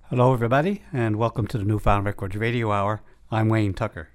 Hello, everybody, and welcome to the Newfound Records Radio Hour. I'm Wayne Tucker.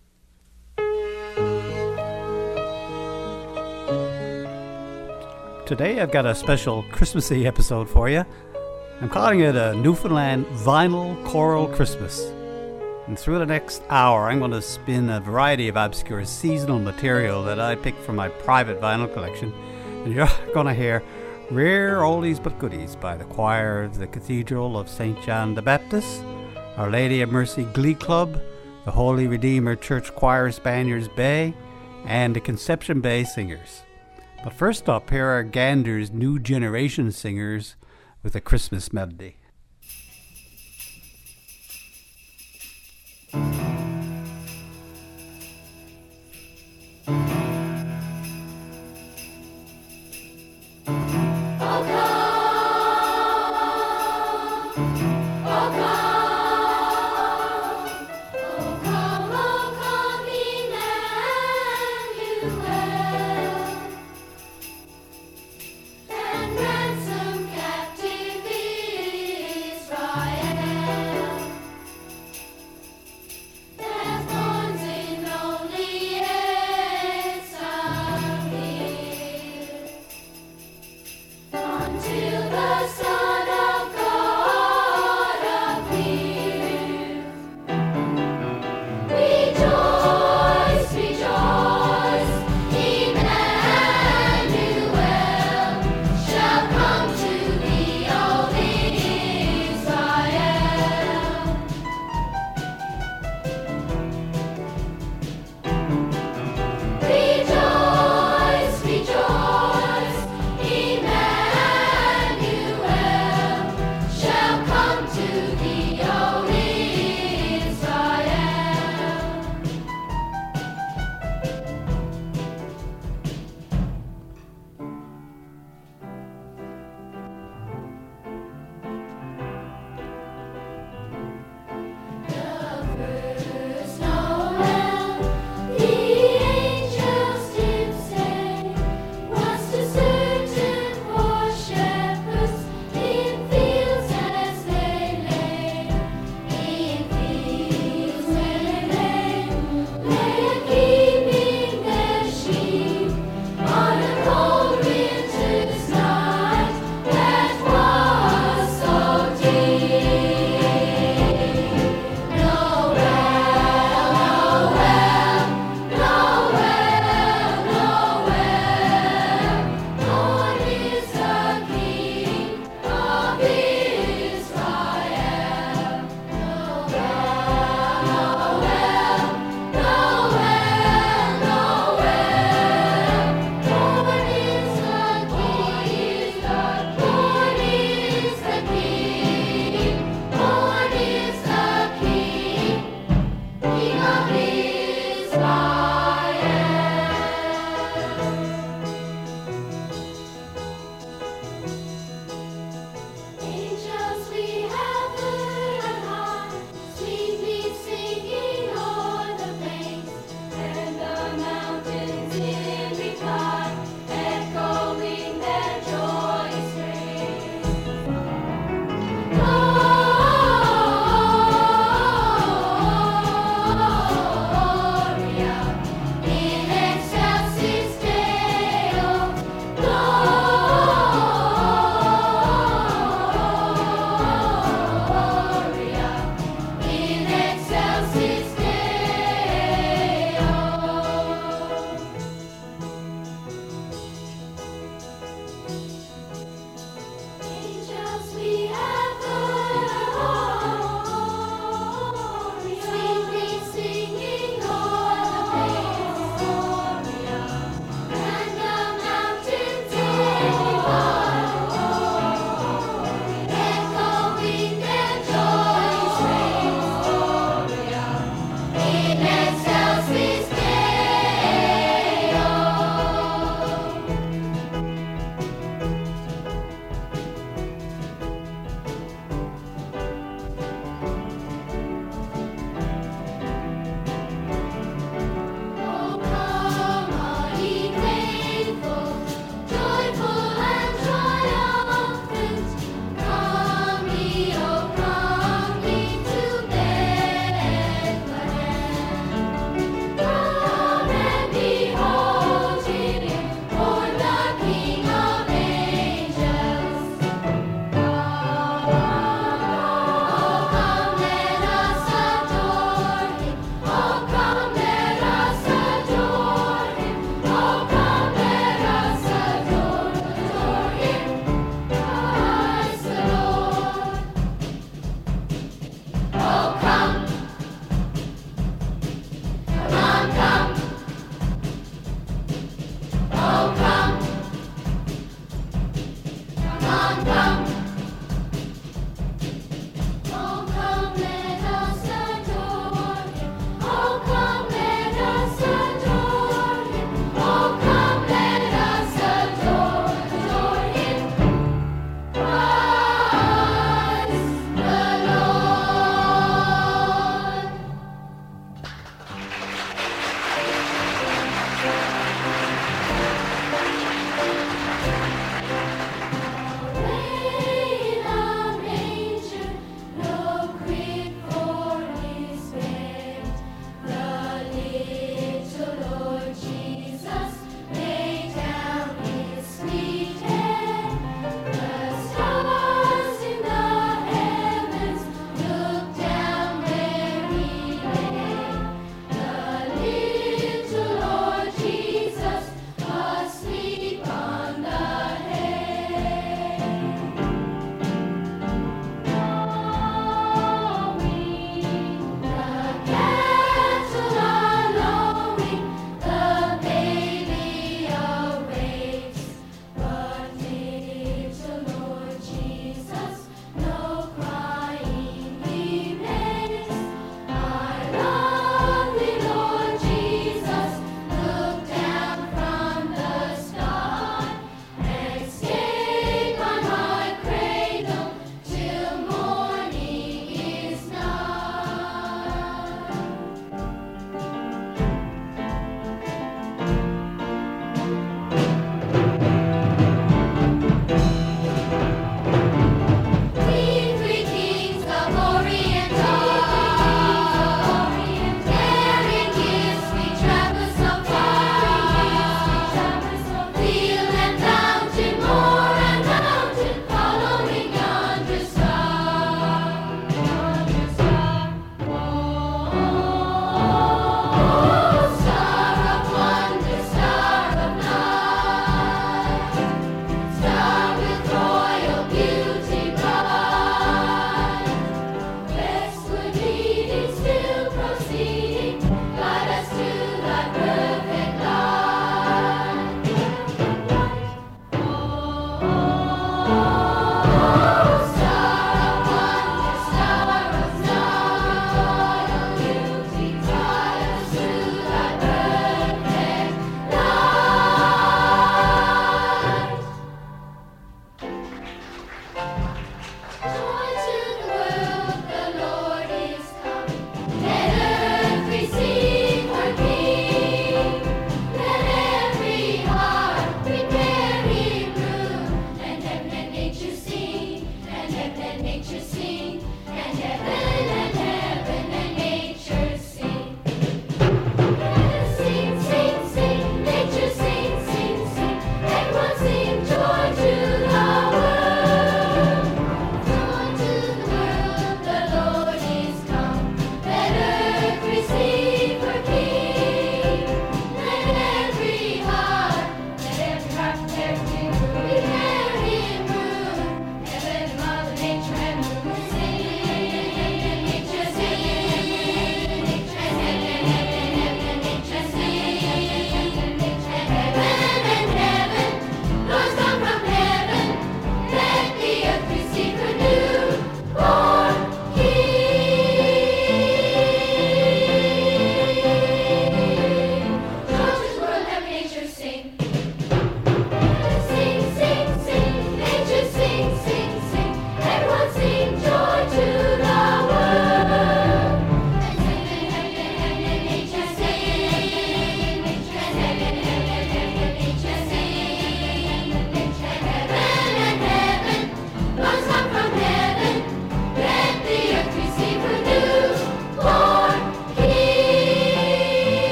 Today I've got a special Christmassy episode for you. I'm calling it a Newfoundland Vinyl Choral Christmas. And through the next hour, I'm going to spin a variety of obscure seasonal material that I picked from my private vinyl collection. And you're going to hear rare oldies but goodies by the choir of the Cathedral of St. John the Baptist, Our Lady of Mercy Glee Club, the Holy Redeemer Church Choir Spaniards Bay, and the Conception Bay Singers. But first up, here are Gander's New Generation Singers with a Christmas melody. And ransom captive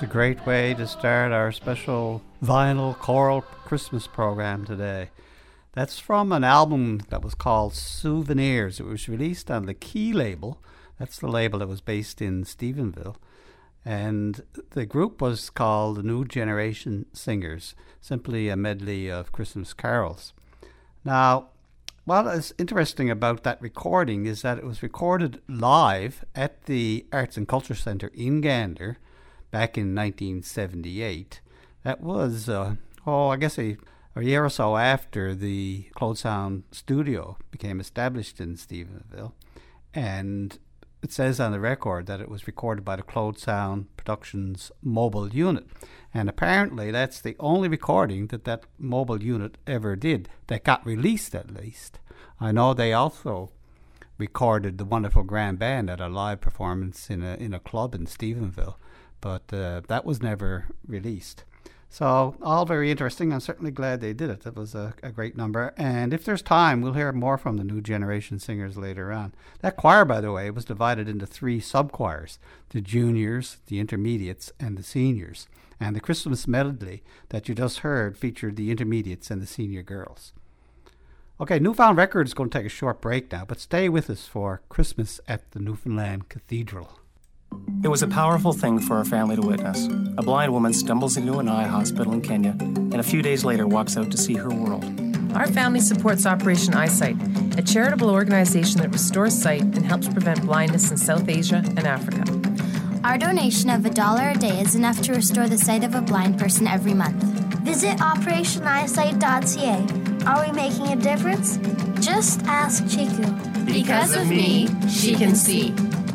It's a great way to start our special vinyl choral Christmas program today. That's from an album that was called Souvenirs. It was released on the Key label. That's the label that was based in Stephenville. And the group was called the New Generation Singers, simply a medley of Christmas carols. Now, what is interesting about that recording is that it was recorded live at the Arts and Culture Centre in Gander back in 1978. That was, I guess a year or so after the Clode Sound studio became established in Stephenville. And it says on the record that it was recorded by the Clode Sound Productions mobile unit. And apparently that's the only recording that mobile unit ever did, that got released at least. I know they also recorded the Wonderful Grand Band at a live performance in a club in Stephenville, but that was never released. So all very interesting. I'm certainly glad they did it. That was a great number. And if there's time, we'll hear more from the New Generation Singers later on. That choir, by the way, was divided into 3 sub-choirs: the juniors, the intermediates, and the seniors. And the Christmas medley that you just heard featured the intermediates and the senior girls. Okay, Newfound Records is going to take a short break now, but stay with us for Christmas at the Newfoundland Cathedral. It was a powerful thing for our family to witness. A blind woman stumbles into an eye hospital in Kenya and a few days later walks out to see her world. Our family supports Operation Eyesight, a charitable organization that restores sight and helps prevent blindness in South Asia and Africa. Our donation of $1 a day is enough to restore the sight of a blind person every month. Visit operationeyesight.ca. Are we making a difference? Just ask Chiku. Because of me, she can see.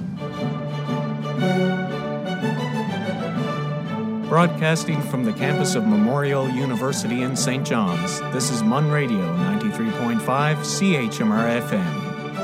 Broadcasting from the campus of Memorial University in St. John's, this is Mun Radio 93.5 CHMR FM.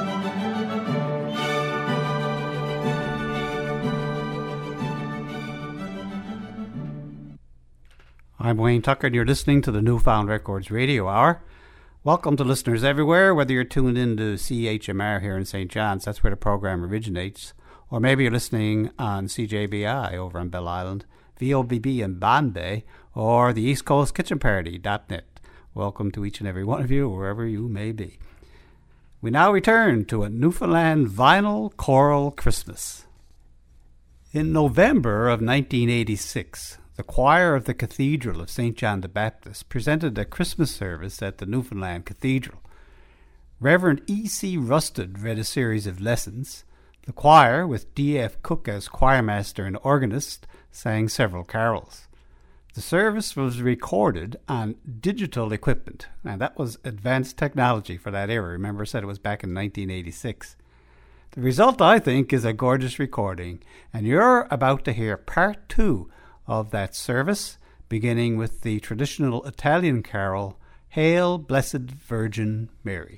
I'm Wayne Tucker, and you're listening to the Newfound Records Radio Hour. Welcome to listeners everywhere, whether you're tuned in to CHMR here in St. John's, that's where the program originates, or maybe you're listening on CJBI over on Bell Island, VOBB in Bombay, or the East Coast Kitchen Party.net. Welcome to each and every one of you, wherever you may be. We now return to a Newfoundland vinyl choral Christmas. In November of 1986, the choir of the Cathedral of St. John the Baptist presented a Christmas service at the Newfoundland Cathedral. Reverend E.C. Rusted read a series of lessons. The choir, with D.F. Cook as choirmaster and organist, sang several carols. The service was recorded on digital equipment, and that was advanced technology for that era. Remember, I said it was back in 1986. The result, I think, is a gorgeous recording, and you're about to hear part 2 of that service, beginning with the traditional Italian carol, Hail, Blessed Virgin Mary.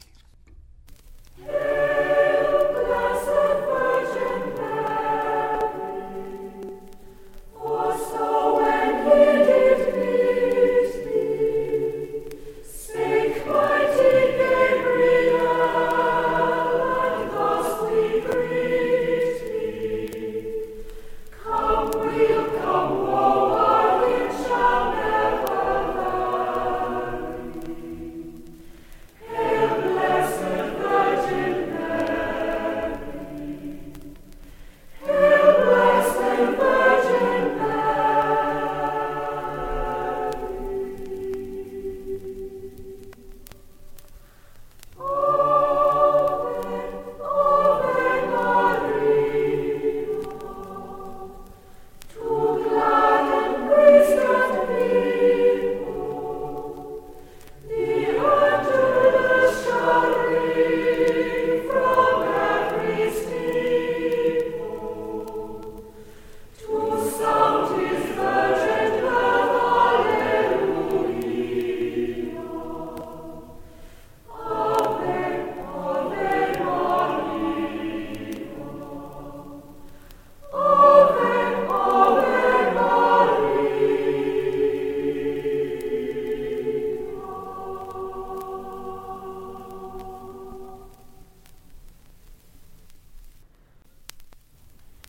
Blessed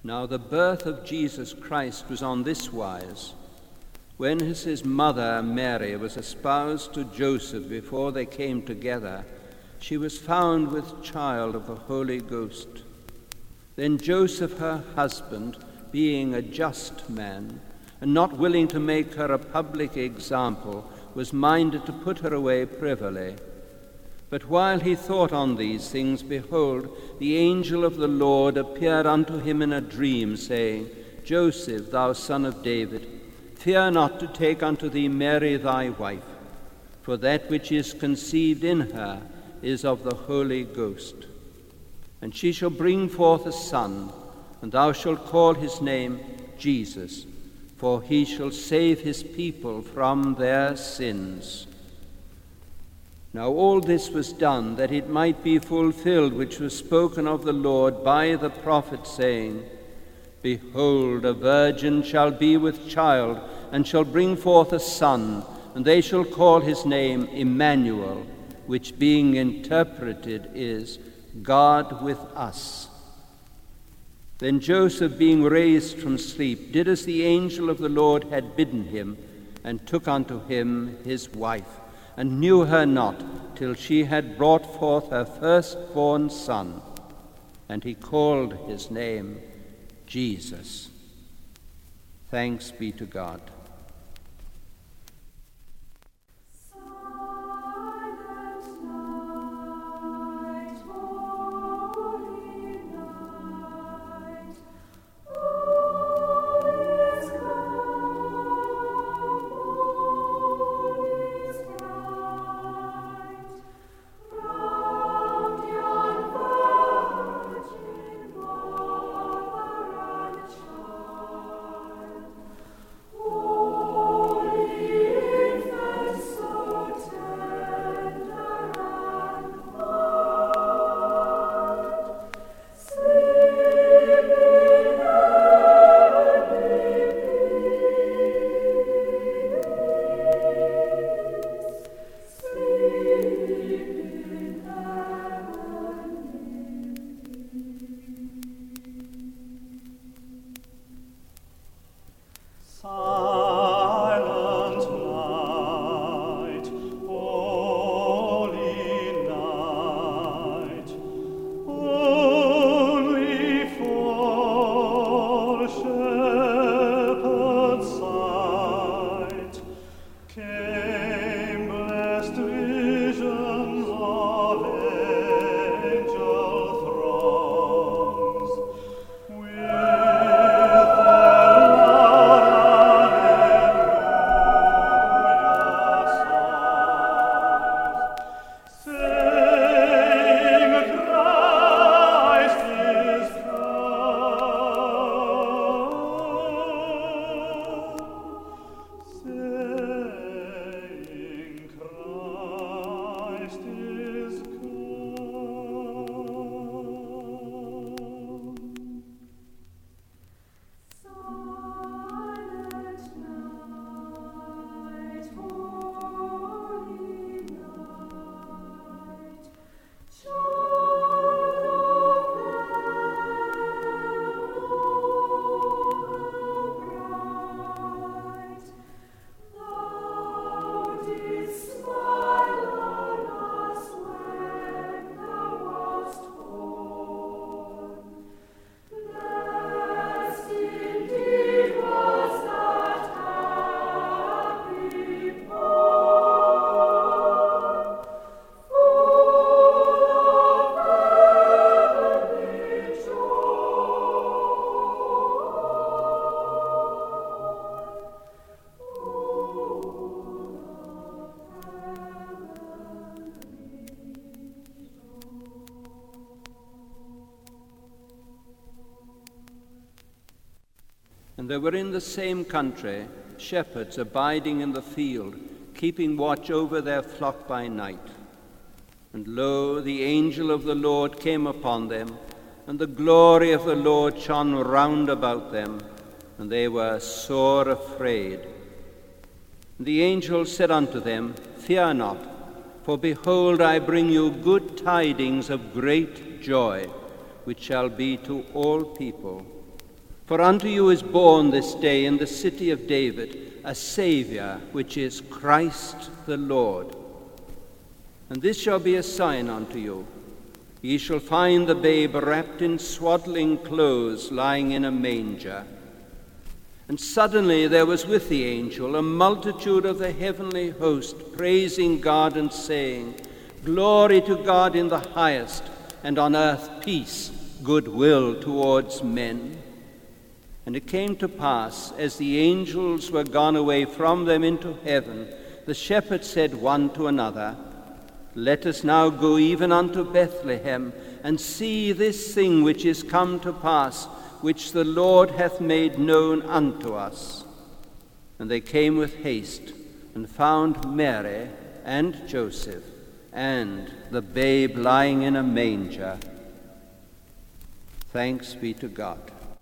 Now the birth of Jesus Christ was on this wise. When his mother Mary was espoused to Joseph before they came together, she was found with child of the Holy Ghost. Then Joseph, her husband, being a just man, and not willing to make her a public example, was minded to put her away privily. But while he thought on these things, behold, the angel of the Lord appeared unto him in a dream, saying, Joseph, thou son of David, fear not to take unto thee Mary thy wife, for that which is conceived in her is of the Holy Ghost. And she shall bring forth a son, and thou shalt call his name Jesus, for he shall save his people from their sins. Now all this was done, that it might be fulfilled which was spoken of the Lord by the prophet, saying, Behold, a virgin shall be with child, and shall bring forth a son, and they shall call his name Emmanuel, which being interpreted is, God with us. Then Joseph, being raised from sleep, did as the angel of the Lord had bidden him, and took unto him his wife, and knew her not till she had brought forth her firstborn son, and he called his name Jesus. Thanks be to God. And there were in the same country shepherds abiding in the field, keeping watch over their flock by night. And lo, the angel of the Lord came upon them, and the glory of the Lord shone round about them, and they were sore afraid. And the angel said unto them, Fear not, for behold, I bring you good tidings of great joy, which shall be to all people. For unto you is born this day in the city of David a Saviour, which is Christ the Lord. And this shall be a sign unto you. Ye shall find the babe wrapped in swaddling clothes, lying in a manger. And suddenly there was with the angel a multitude of the heavenly host, praising God and saying, Glory to God in the highest, and on earth peace, goodwill towards men. And it came to pass, as the angels were gone away from them into heaven, the shepherds said one to another, Let us now go even unto Bethlehem, and see this thing which is come to pass, which the Lord hath made known unto us. And they came with haste, and found Mary and Joseph, and the babe lying in a manger. Thanks be to God.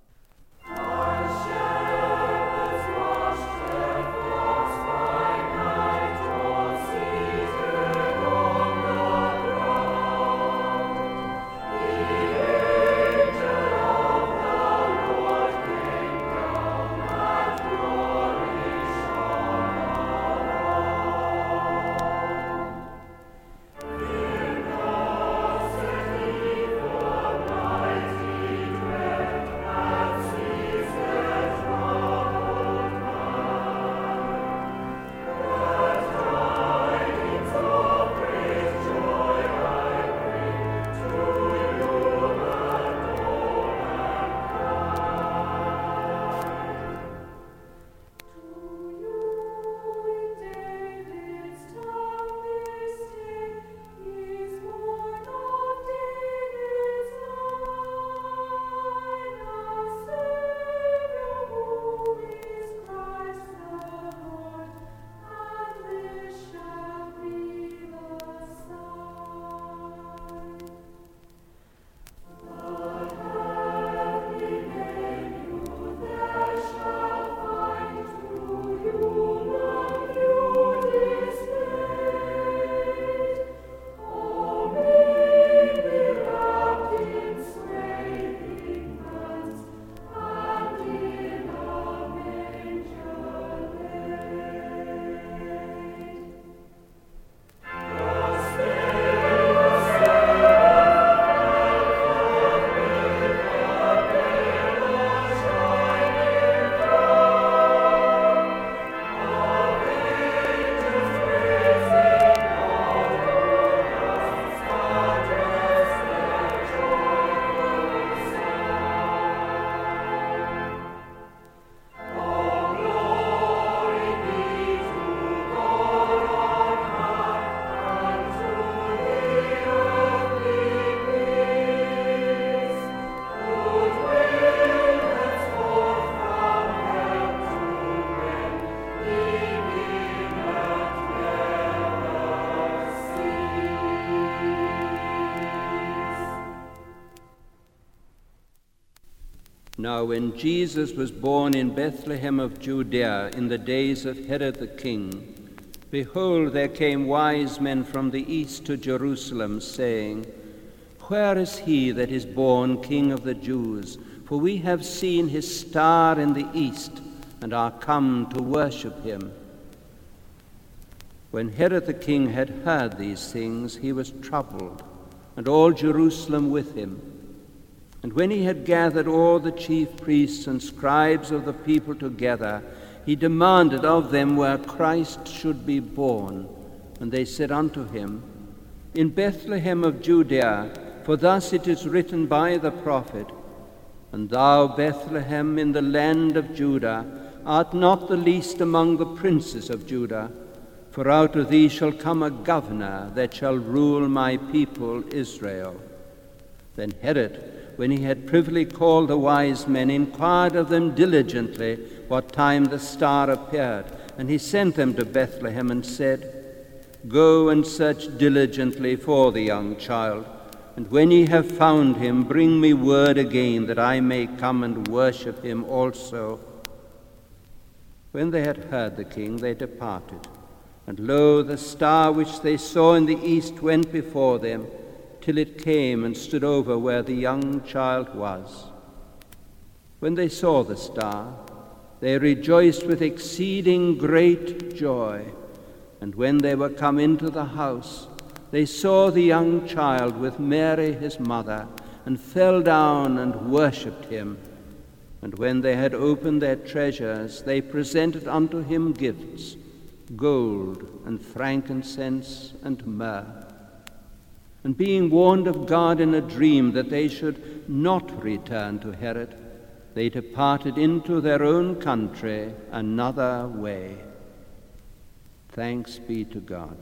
Now when Jesus was born in Bethlehem of Judea in the days of Herod the king, behold, there came wise men from the east to Jerusalem, saying, Where is he that is born King of the Jews? For we have seen his star in the east, and are come to worship him. When Herod the king had heard these things, he was troubled, and all Jerusalem with him. And when he had gathered all the chief priests and scribes of the people together, he demanded of them where Christ should be born. And they said unto him, In Bethlehem of Judea, for thus it is written by the prophet, And thou, Bethlehem, in the land of Judah, art not the least among the princes of Judah, for out of thee shall come a governor that shall rule my people Israel. Then Herod, when he had privily called the wise men, inquired of them diligently what time the star appeared. And he sent them to Bethlehem and said, Go and search diligently for the young child, and when ye have found him, bring me word again, that I may come and worship him also. When they had heard the king, they departed. And lo, the star which they saw in the east went before them, till it came and stood over where the young child was. When they saw the star, they rejoiced with exceeding great joy. And when they were come into the house, they saw the young child with Mary his mother, and fell down and worshipped him. And when they had opened their treasures, they presented unto him gifts, gold and frankincense and myrrh. And being warned of God in a dream that they should not return to Herod, they departed into their own country another way. Thanks be to God.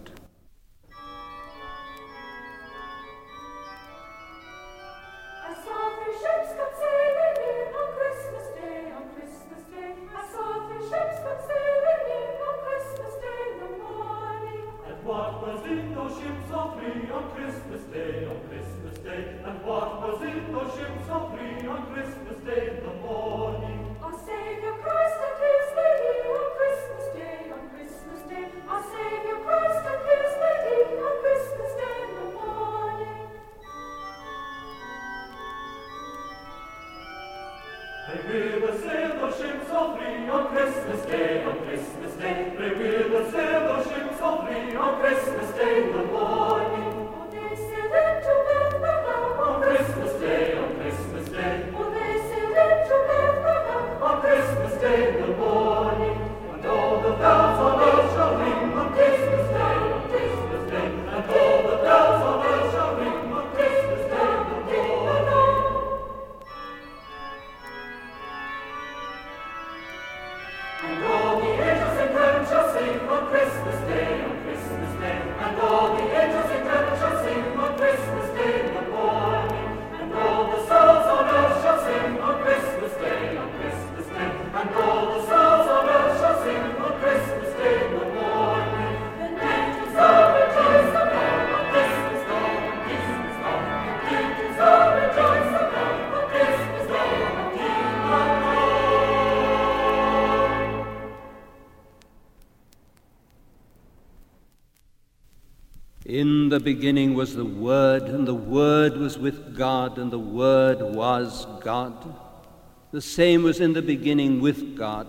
In the beginning was the Word, and the Word was with God, and the Word was God. The same was in the beginning with God.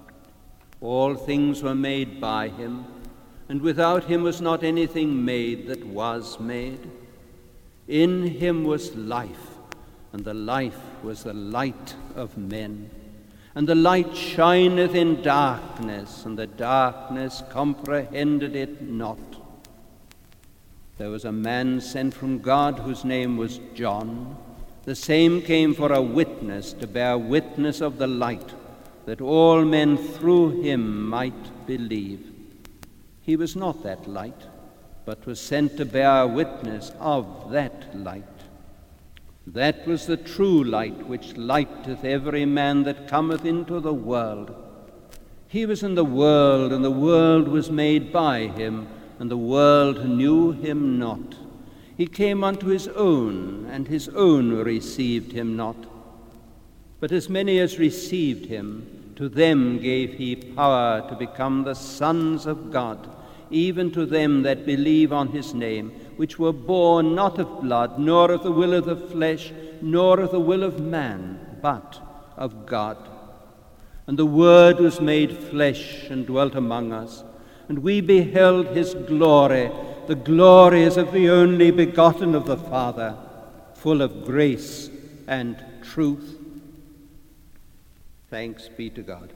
All things were made by him, and without him was not anything made that was made. In him was life, and the life was the light of men. And the light shineth in darkness, and the darkness comprehended it not. There was a man sent from God whose name was John. The same came for a witness, to bear witness of the light, that all men through him might believe. He was not that light, but was sent to bear witness of that light. That was the true light, which lighteth every man that cometh into the world. He was in the world, and the world was made by him, and the world knew him not. He came unto his own, and his own received him not. But as many as received him, to them gave he power to become the sons of God, even to them that believe on his name, which were born not of blood, nor of the will of the flesh, nor of the will of man, but of God. And the Word was made flesh and dwelt among us, and we beheld his glory. The glory is of the only begotten of the Father, full of grace and truth. Thanks be to God.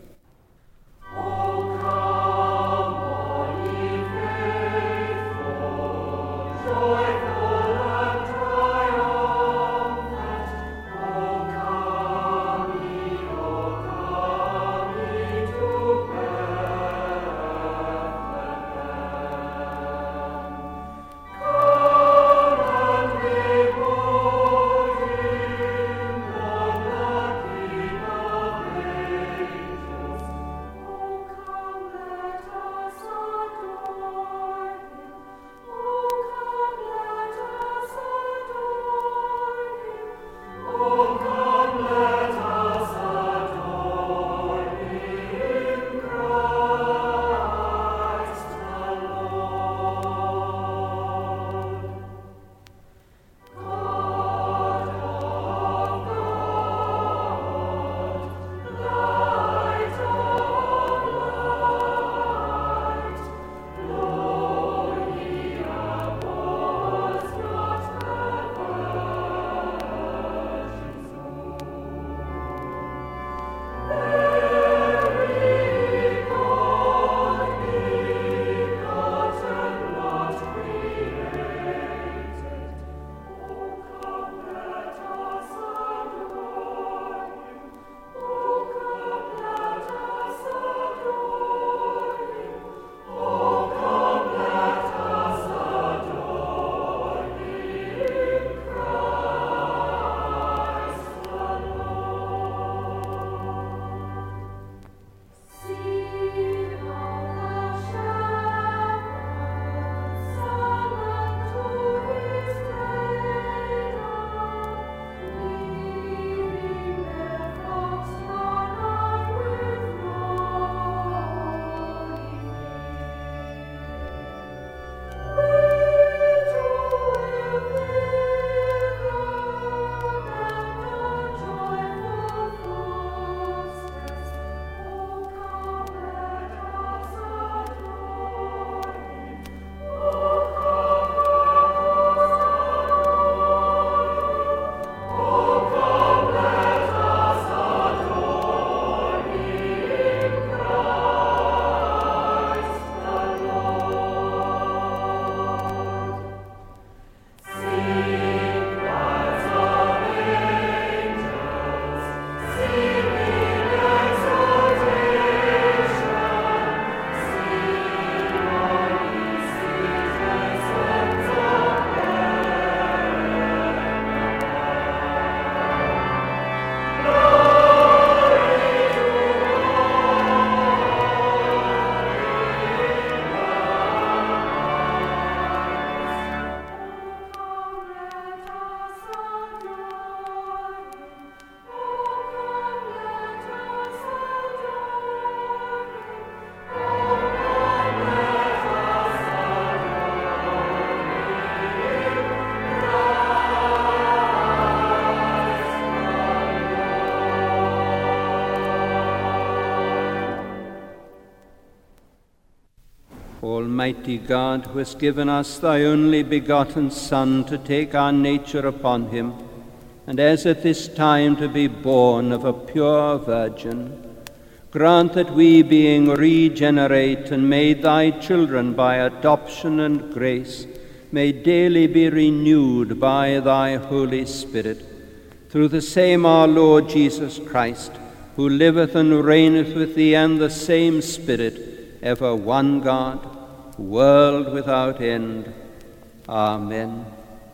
Almighty God, who hast given us thy only begotten Son to take our nature upon him, and as at this time to be born of a pure virgin, grant that we, being regenerate and made thy children by adoption and grace, may daily be renewed by thy Holy Spirit, through the same our Lord Jesus Christ, who liveth and reigneth with thee and the same Spirit, ever one God, world without end. Amen.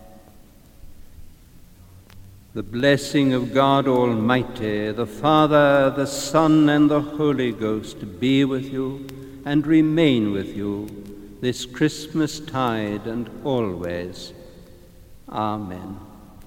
The blessing of God Almighty, the Father, the Son, and the Holy Ghost be with you and remain with you this Christmas tide and always. Amen.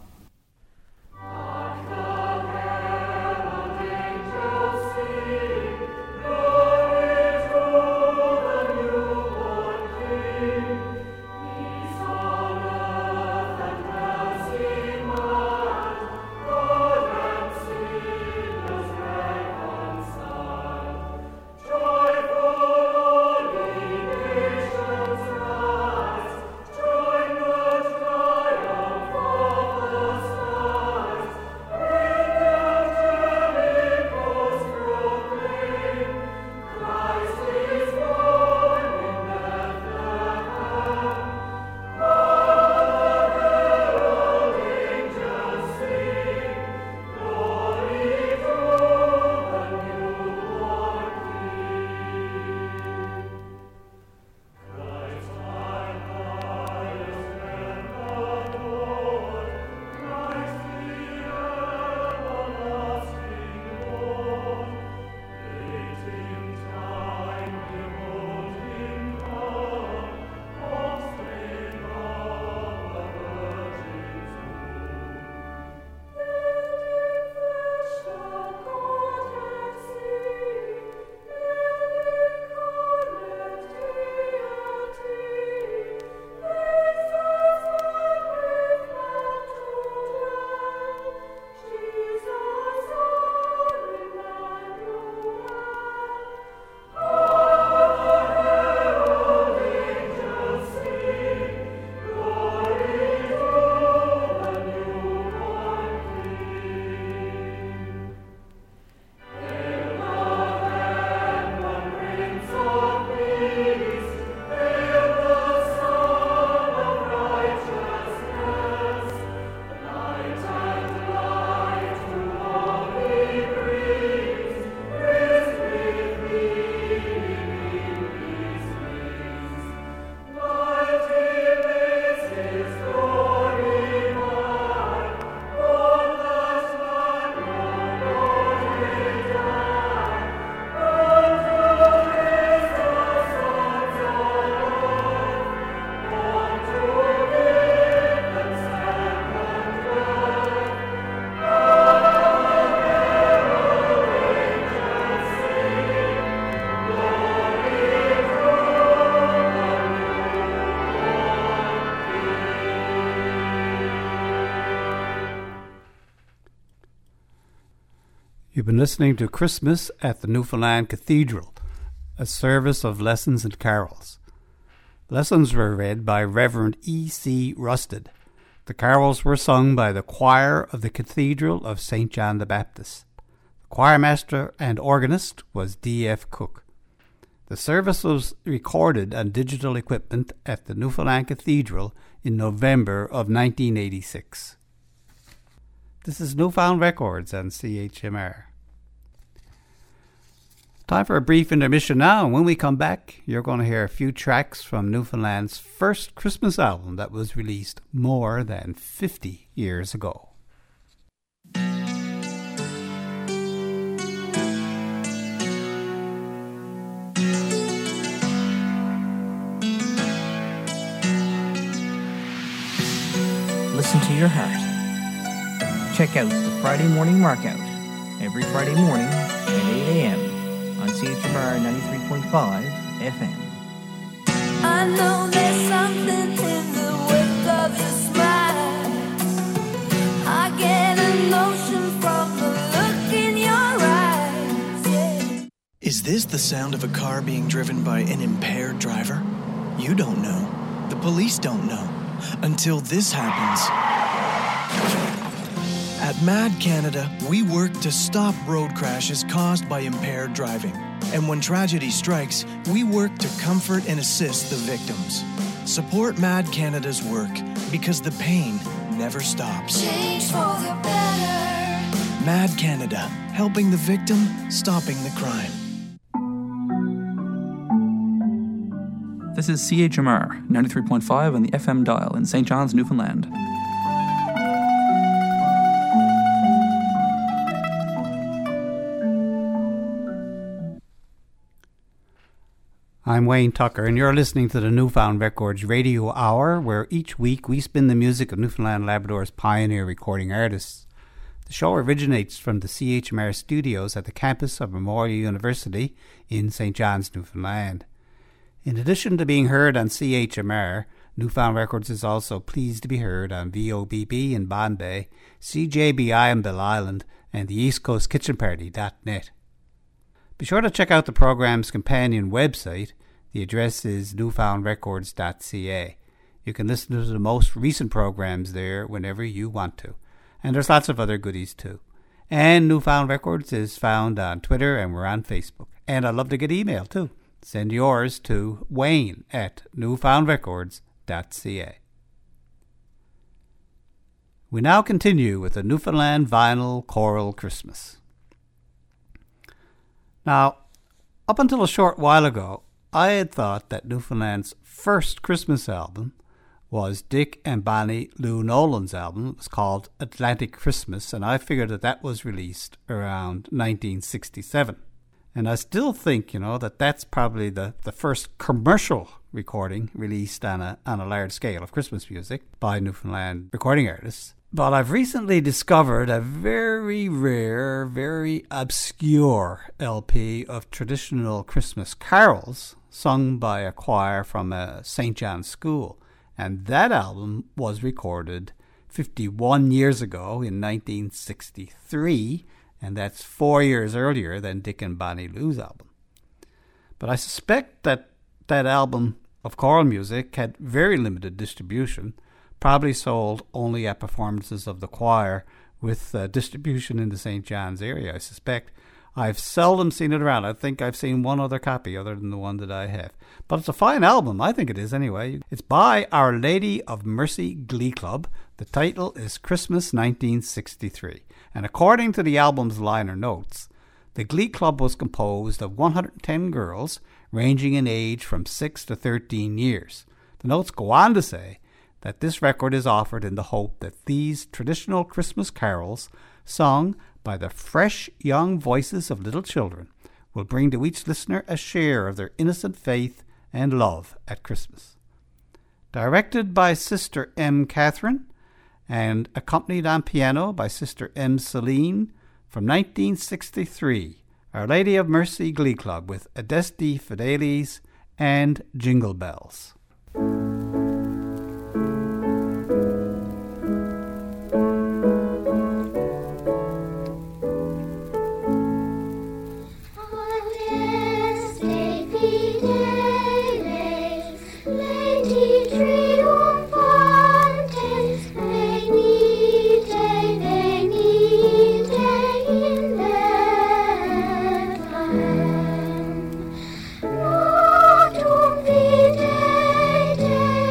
You've been listening to Christmas at the Newfoundland Cathedral, a service of lessons and carols. Lessons were read by Reverend E.C. Rusted. The carols were sung by the choir of the Cathedral of St. John the Baptist. The choirmaster and organist was D.F. Cook. The service was recorded on digital equipment at the Newfoundland Cathedral in November of 1986. This is Newfound Records on CHMR. Time for a brief intermission now, and when we come back, you're going to hear a few tracks from Newfoundland's first Christmas album that was released more than 50 years ago. Listen to your heart. Check out the Friday Morning Markout every Friday morning at 8 a.m. on CHMR 93.5 FM. I know there's something in the wake of your smile. I get emotion from the look in your eyes. Yeah. Is this the sound of a car being driven by an impaired driver? You don't know. The police don't know. Until this happens. At MAD Canada, we work to stop road crashes caused by impaired driving. And when tragedy strikes, we work to comfort and assist the victims. Support MAD Canada's work because the pain never stops. Change for the better. MAD Canada, helping the victim, stopping the crime. This is CHMR 93.5 on the FM dial in St. John's, Newfoundland. I'm Wayne Tucker, and you're listening to the Newfound Records Radio Hour, where each week we spin the music of Newfoundland Labrador's pioneer recording artists. The show originates from the CHMR studios at the campus of Memorial University in St. John's, Newfoundland. In addition to being heard on CHMR, Newfound Records is also pleased to be heard on VOBB in Bombay, CJBI in Bell Island, and the East Coast Kitchen Party.net. Be sure to check out the program's companion website. The address is newfoundrecords.ca. You can listen to the most recent programs there whenever you want to. And there's lots of other goodies too. And Newfound Records is found on Twitter, and we're on Facebook. And I'd love to get email too. Send yours to wayne@newfoundrecords.ca. We now continue with the Newfoundland Vinyl Choral Christmas. Now, up until a short while ago, I had thought that Newfoundland's first Christmas album was Dick and Bonnie Lou Nolan's album. It was called Atlantic Christmas, and I figured that was released around 1967. And I still think, that that's probably the first commercial recording released on a large scale of Christmas music by Newfoundland recording artists. But I've recently discovered a very rare, very obscure LP of traditional Christmas carols sung by a choir from a St. John's school. And that album was recorded 51 years ago in 1963, and that's 4 years earlier than Dick and Bonnie Lou's album. But I suspect that album of choral music had very limited distribution, probably sold only at performances of the choir with distribution in the St. John's area, I suspect. I've seldom seen it around. I think I've seen one other copy other than the one that I have. But it's a fine album. I think it is anyway. It's by Our Lady of Mercy Glee Club. The title is Christmas 1963. And according to the album's liner notes, the Glee Club was composed of 110 girls ranging in age from 6 to 13 years. The notes go on to say that this record is offered in the hope that these traditional Christmas carols, sung by the fresh young voices of little children, will bring to each listener a share of their innocent faith and love at Christmas. Directed by Sister M. Catherine and accompanied on piano by Sister M. Celine, from 1963, Our Lady of Mercy Glee Club with Adeste Fideles and Jingle Bells. Day,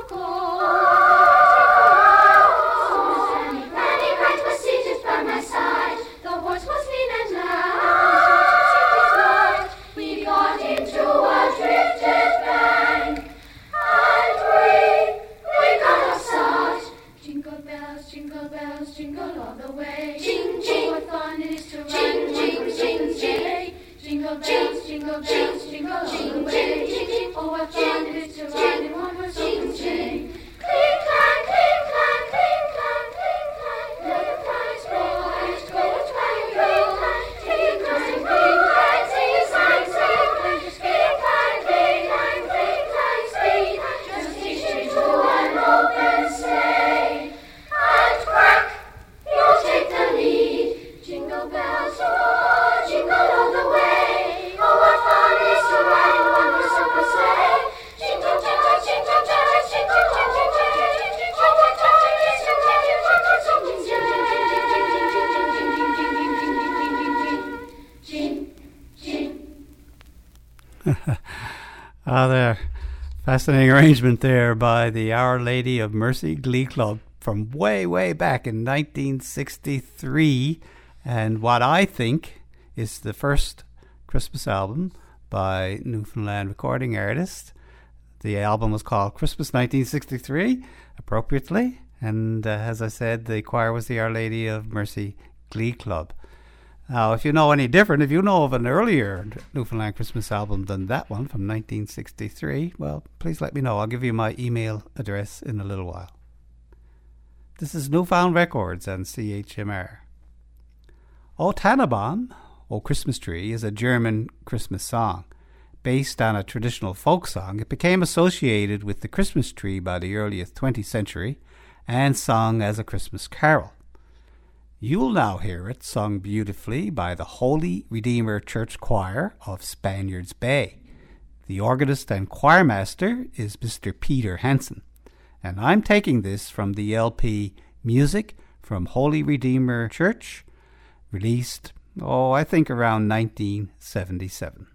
There. Fascinating arrangement there by the Our Lady of Mercy Glee Club from way, way back in 1963. And what I think is the first Christmas album by Newfoundland recording artist. The album was called Christmas 1963, appropriately. And as I said, the choir was the Our Lady of Mercy Glee Club. Now, if you know any different, if you know of an earlier Newfoundland Christmas album than that one from 1963, well, please let me know. I'll give you my email address in a little while. This is Newfound Records and CHMR. O Tannenbaum, O Christmas Tree, is a German Christmas song. Based on a traditional folk song, it became associated with the Christmas tree by the early 20th century and sung as a Christmas carol. You'll now hear it sung beautifully by the Holy Redeemer Church Choir of Spaniards Bay. The organist and choirmaster is Mr. Peter Hansen. And I'm taking this from the LP Music from Holy Redeemer Church, released, I think around 1977.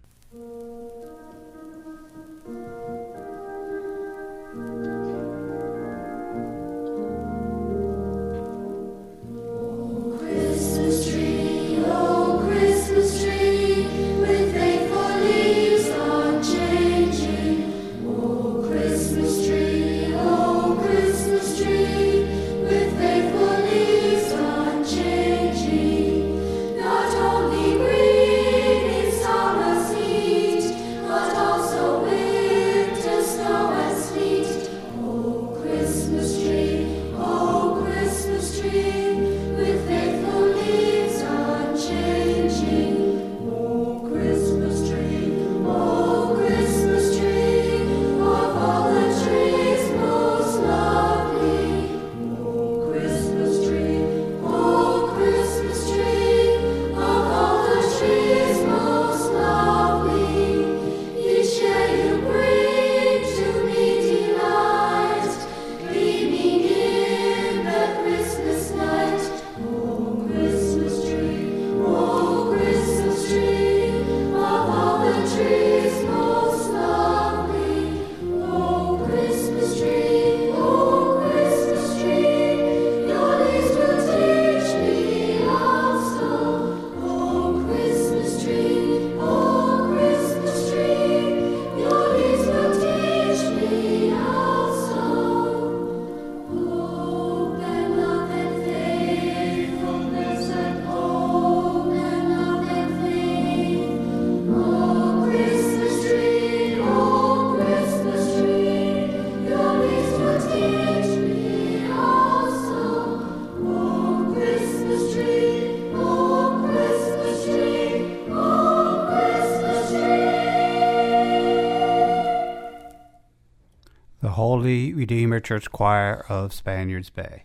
Holy Redeemer Church Choir of Spaniards Bay.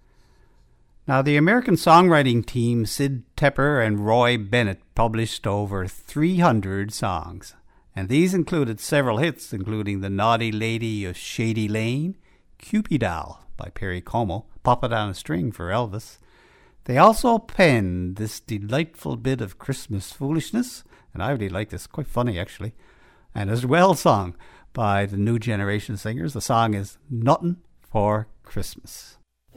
Now, the American songwriting team Sid Tepper and Roy Bennett published over 300 songs, and these included several hits, including The Naughty Lady of Shady Lane, Cupid Doll by Perry Como, Pop It on a String for Elvis. They also penned this delightful bit of Christmas foolishness, and I really like this, quite funny actually, and as well sung by the New Generation Singers. The song is Nuttin' for Christmas.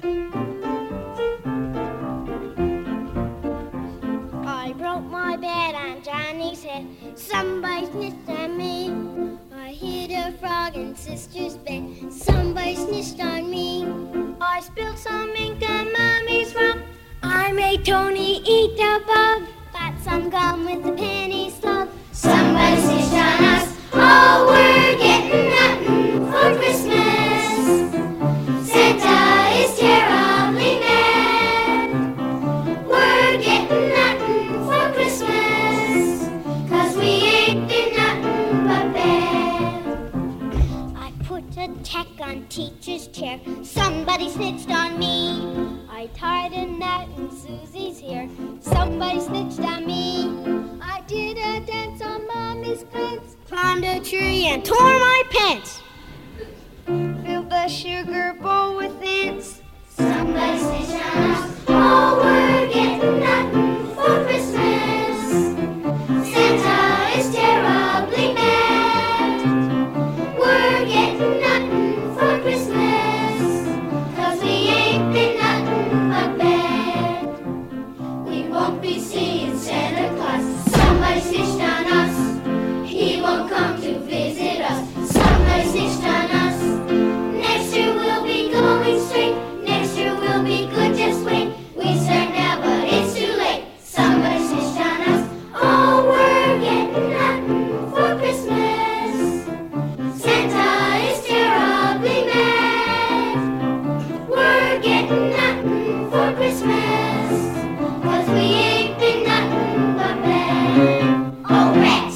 I broke my bed on Johnny's head. Somebody snitched on me. I hit a frog in sister's bed. Somebody snitched on me. I spilled some ink on Mommy's rug. I made Tony eat a bug. Got some gum with a penny slug. Somebody snitched on us. Oh, we're getting nothing for Christmas. Santa is terribly mad. We're getting nothing for Christmas, 'cause we ain't been nothing but bad. I put a tack on teacher's chair. Somebody snitched on me. I tied a knot in Susie's hair. Somebody snitched on me. I did a dance on Mommy's fence. Climbed a tree and tore my pants. Filled a sugar bowl with ants. Somebody snitched on us. Oh, we're getting nothing for Christmas. Santa is terribly mad. We're getting nothing for Christmas, 'cause we ain't been nothing but bad. We won't be seeing Santa Claus. Somebody snitched on us. He won't come to visit us. Somebody snitched on us. Next year we'll be going straight. Next year we'll be good, just wait. We start now, but it's too late. Somebody snitched on us. Oh, we're getting nothing for Christmas. Santa is terribly mad. We're getting nothing for Christmas, 'cause we ain't been nothing but bad. Oh, rats!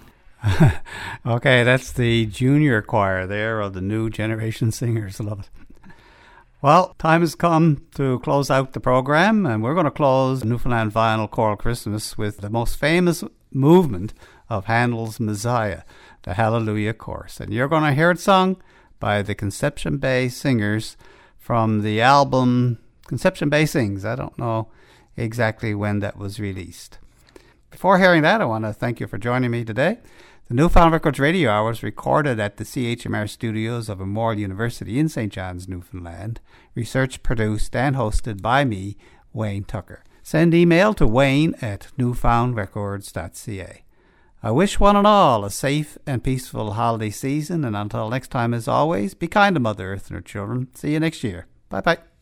Okay, that's the junior choir there of the New Generation Singers. I love it. Well, time has come to close out the program, and we're going to close Newfoundland Vinyl Choral Christmas with the most famous movement of Handel's Messiah, the Hallelujah Chorus. And you're going to hear it sung by the Conception Bay Singers from the album Conception Bay Sings. I don't know exactly when that was released. Before hearing that, I want to thank you for joining me today. The Newfound Records Radio Hour was recorded at the CHMR studios of Memorial University in St. John's, Newfoundland. Research produced and hosted by me, Wayne Tucker. Send email to wayne@newfoundrecords.ca. I wish one and all a safe and peaceful holiday season, and until next time, as always, be kind to Mother Earth and her children. See you next year. Bye-bye.